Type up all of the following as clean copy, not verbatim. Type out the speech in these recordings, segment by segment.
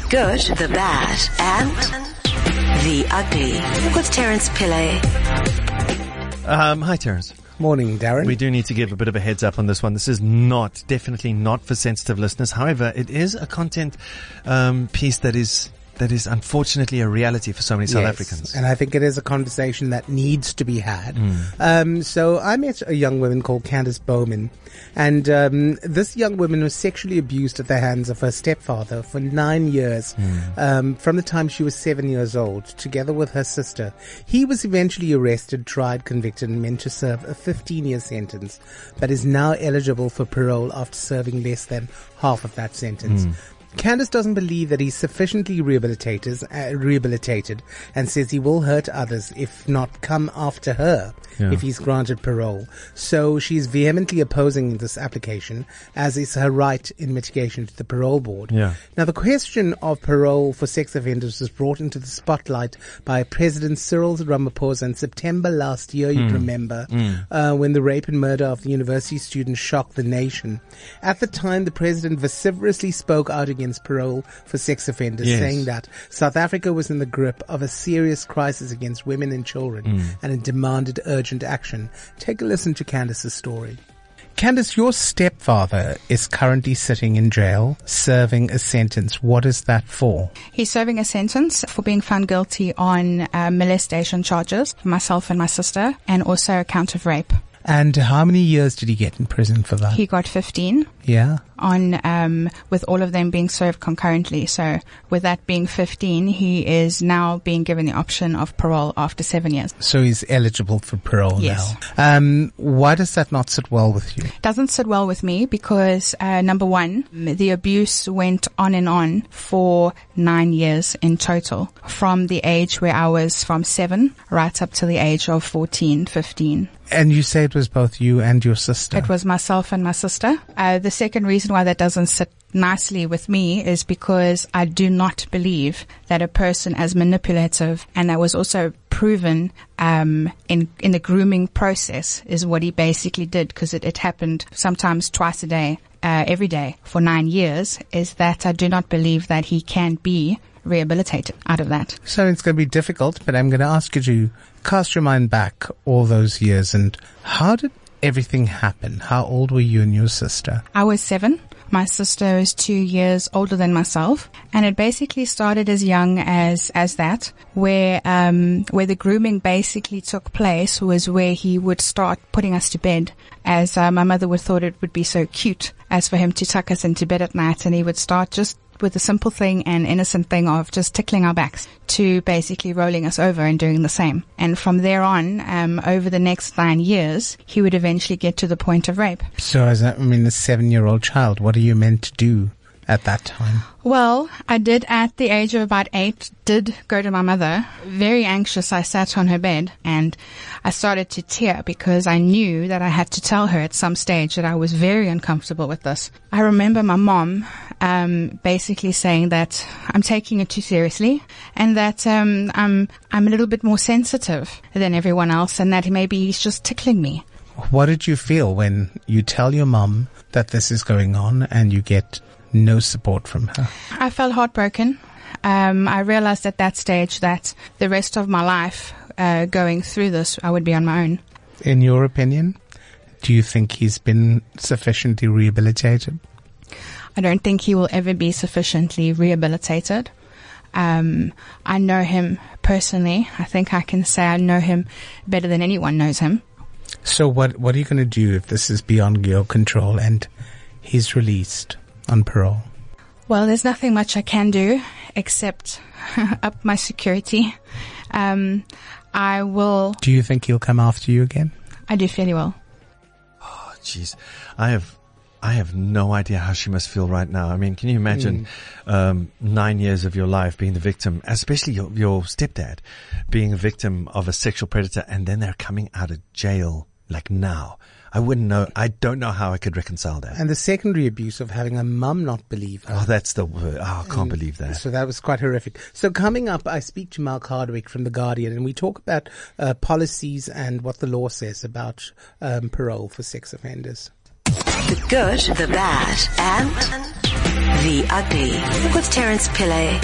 The good, the bad, and the ugly. With Terence Pillay. Hi, Terence. Morning, Darren. We do need to give a bit of a heads up on this one. This is definitely not for sensitive listeners. However, it is a content piece that is unfortunately a reality for so many South Africans. And I think it is a conversation that needs to be had. So I met a young woman called Candace Bowman, and this young woman was sexually abused at the hands of her stepfather for 9 years, from the time she was 7 years old, together with her sister. He was eventually arrested, tried, convicted, and meant to serve a 15-year sentence, but is now eligible for parole after serving less than half of that sentence. Candace doesn't believe that he's sufficiently rehabilitated and says he will hurt others if not come after her if he's granted parole. So she's vehemently opposing this application, as is her right in mitigation to the parole board. Now, the question of parole for sex offenders was brought into the spotlight by President Cyril Ramaphosa in September last year, you'd remember, when the rape and murder of the university student shocked the nation. At the time, the president vociferously spoke out against parole for sex offenders, saying that South Africa was in the grip of a serious crisis against women and children, and it demanded urgent action. Take a listen to Candace's story. Candace, your stepfather is currently sitting in jail, serving a sentence. What is that for? He's serving a sentence for being found guilty on molestation charges for myself and my sister, and also a count of rape. And how many years did he get in prison for that? He got 15. Yeah. On, with all of them being served concurrently. So with that being 15, he is now being given the option of parole after 7 years. So he's eligible for parole now. Why does that not sit well with you? Doesn't sit well with me because, number one, the abuse went on and on for 9 years in total, from the age where I was from 7 right up to the age of 14, 15. And you say it was both you and your sister? It was myself and my sister. The second reason why that doesn't sit nicely with me is because I do not believe that a person as manipulative, and that was also proven in the grooming process, is what he basically did, because it happened sometimes twice a day, every day for 9 years, is that I do not believe that he can be rehabilitated out of that. So it's going to be difficult, but I'm going to ask you to cast your mind back all those years. And how did everything happen? How old were you and your sister? I was 7. My sister is 2 years older than myself, and it basically started as young as that, where the grooming basically took place was where he would start putting us to bed, as my mother would thought it would be so cute as for him to tuck us into bed at night, and he would start just with the simple thing and innocent thing of just tickling our backs to basically rolling us over and doing the same. And from there on, over the next 9 years, he would eventually get to the point of rape. So as a 7-year-old child, what are you meant to do at that time? Well, I did at the age of about 8, did go to my mother. Very anxious, I sat on her bed and I started to tear because I knew that I had to tell her at some stage that I was very uncomfortable with this. I remember my mom basically saying that I'm taking it too seriously, and that I'm a little bit more sensitive than everyone else, and that maybe he's just tickling me. What did you feel when you tell your mom that this is going on and you get no support from her? I felt heartbroken. I realized at that stage that the rest of my life, going through this, I would be on my own. In your opinion, do you think he's been sufficiently rehabilitated? I don't think he will ever be sufficiently rehabilitated. I know him personally. I think I can say I know him better than anyone knows him. So what are you going to do if this is beyond your control and he's released on parole? Well, there's nothing much I can do except up my security. I will... Do you think he'll come after you again? I do feel he will. Oh, jeez. I have no idea how she must feel right now. I mean, can you imagine 9 years of your life being the victim, especially your stepdad being a victim of a sexual predator, and then they're coming out of jail like now? I wouldn't know. I don't know how I could reconcile that. And the secondary abuse of having a mum not believe her. Oh, that's the word. Oh, I can't believe that. So that was quite horrific. So coming up, I speak to Mark Hardwick from The Guardian, and we talk about policies and what the law says about parole for sex offenders. The good, the bad, and The Ugly with Terence Pillay.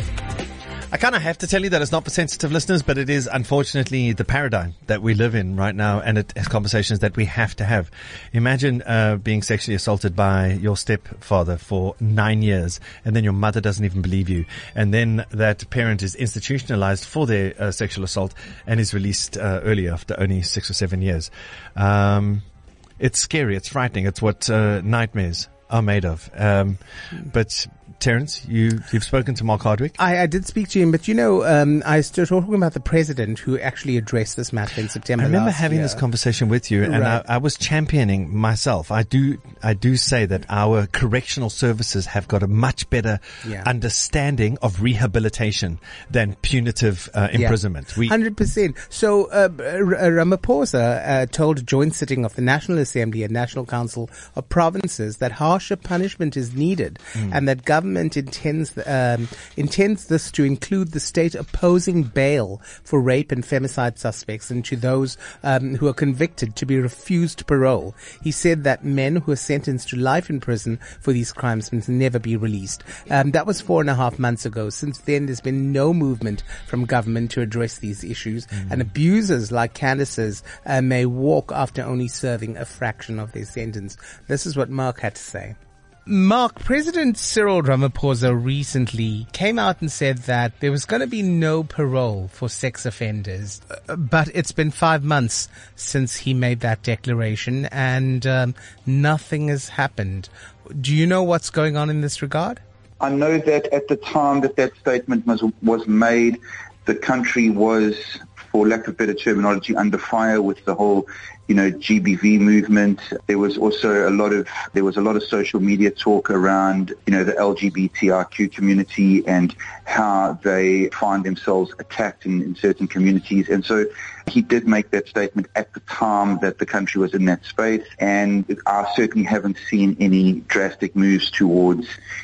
I kind of have to tell you that it's not for sensitive listeners, but it is unfortunately the paradigm that we live in right now, and it is conversations that we have to have. Imagine being sexually assaulted by your stepfather for 9 years, and then your mother doesn't even believe you, and then that parent is institutionalized for their sexual assault and is released early after only 6 or 7 years. It's scary. It's frightening. It's what nightmares are made of. But Terence, you've spoken to Mark Hardwick. I did speak to him, but I started talking about the president who actually addressed this matter in September. I remember last having year. this conversation with you, and Right. I was championing myself. I do say that our correctional services have got a much better Yeah. understanding of rehabilitation than punitive imprisonment. 100%. So Ramaphosa told a joint sitting of the National Assembly and National Council of Provinces that harsher punishment is needed, and that government intends this to include the state opposing bail for rape and femicide suspects, and to those who are convicted to be refused parole. He said that men who are sentenced to life in prison for these crimes must never be released. That was 4.5 months ago. Since then, there's been no movement from government to address these issues, and abusers like Candace's may walk after only serving a fraction of their sentence. This is what Mark had to say. Mark, President Cyril Ramaphosa recently came out and said that there was going to be no parole for sex offenders. But it's been 5 months since he made that declaration, and nothing has happened. Do you know what's going on in this regard? I know that at the time that statement was made, the country was, for lack of better terminology, under fire with the whole GBV movement. There was also a lot of social media talk around, the LGBTIQ community and how they find themselves attacked in certain communities. And so he did make that statement at the time that the country was in that space. And I certainly haven't seen any drastic moves towards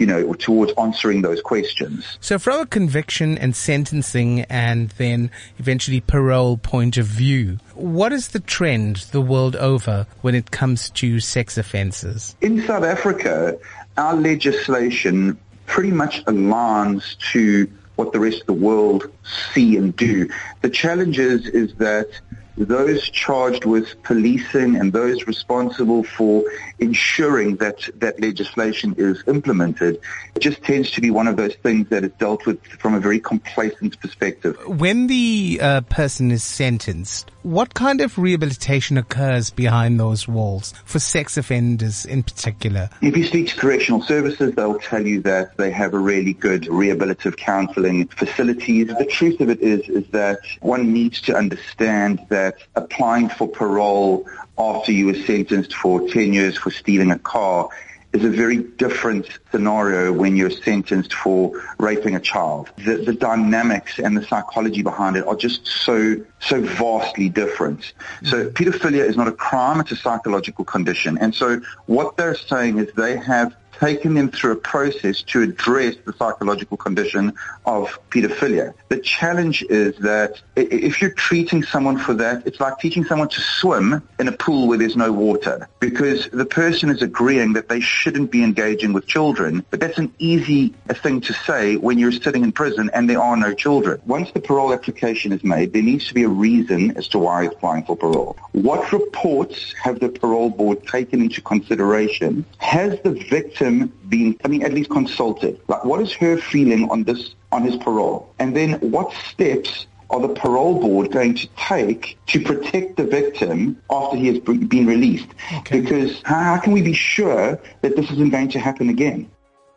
answering those questions. So from a conviction and sentencing and then eventually parole point of view, what is the trend the world over when it comes to sex offences? In South Africa, our legislation pretty much aligns to what the rest of the world see and do. The challenge is that those charged with policing and those responsible for ensuring that legislation is implemented, it just tends to be one of those things that is dealt with from a very complacent perspective. When the person is sentenced, what kind of rehabilitation occurs behind those walls for sex offenders in particular? If you speak to correctional services, they'll tell you that they have a really good rehabilitative counselling facilities. The truth of it is that one needs to understand that applying for parole after you were sentenced for 10 years for stealing a car is a very different scenario when you're sentenced for raping a child. The dynamics and the psychology behind it are just so vastly different. So pedophilia is not a crime, it's a psychological condition. And so what they're saying is they have taken them through a process to address the psychological condition of pedophilia. The challenge is that if you're treating someone for that, it's like teaching someone to swim in a pool where there's no water, because the person is agreeing that they shouldn't be engaging with children, but that's an easy thing to say when you're sitting in prison and there are no children. Once the parole application is made, there needs to be a reason as to why he's applying for parole. What reports have the parole board taken into consideration? Has the victim been, at least consulted? Like, what is her feeling on his parole? And then what steps are the parole board going to take to protect the victim after he has been released? Okay. Because how can we be sure that this isn't going to happen again?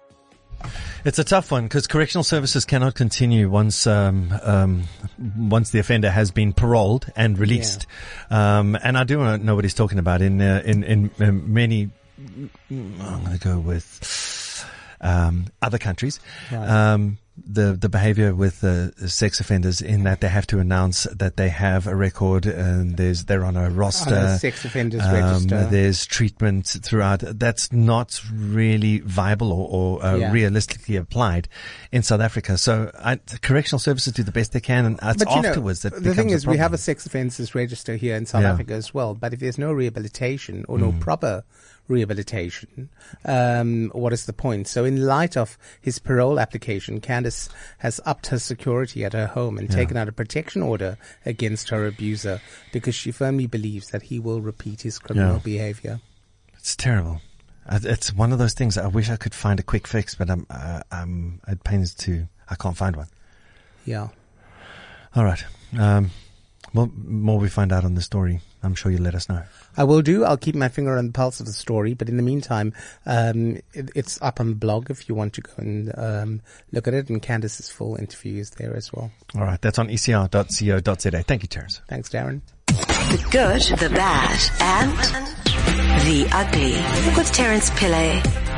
It's a tough one because correctional services cannot continue once the offender has been paroled and released. Yeah. And I do know what he's talking about in many. I'm going to go with other countries. Right. The behavior with sex offenders in that they have to announce that they have a record and they're on a roster. On a sex offenders register. There's treatment throughout. That's not really viable or realistically applied in South Africa. So correctional services do the best they can, and it's afterwards that the thing is, we have a sex offenders register here in South Africa as well. But if there's no rehabilitation or no proper rehabilitation, what is the point? So in light of his parole application, Candace has upped her security at her home and taken out a protection order against her abuser because she firmly believes that he will repeat his criminal behavior. It's terrible. It's one of those things. I wish I could find a quick fix, but I'm at pains I can't find one. Yeah. All right. Well, more we find out on the story, I'm sure you'll let us know. I will do. I'll keep my finger on the pulse of the story. But in the meantime, it's up on the blog if you want to go and look at it. And Candace's full interview is there as well. All right. That's on ecr.co.za. Thank you, Terence. Thanks, Darren. The good, the bad, and the ugly with Terence Pillay.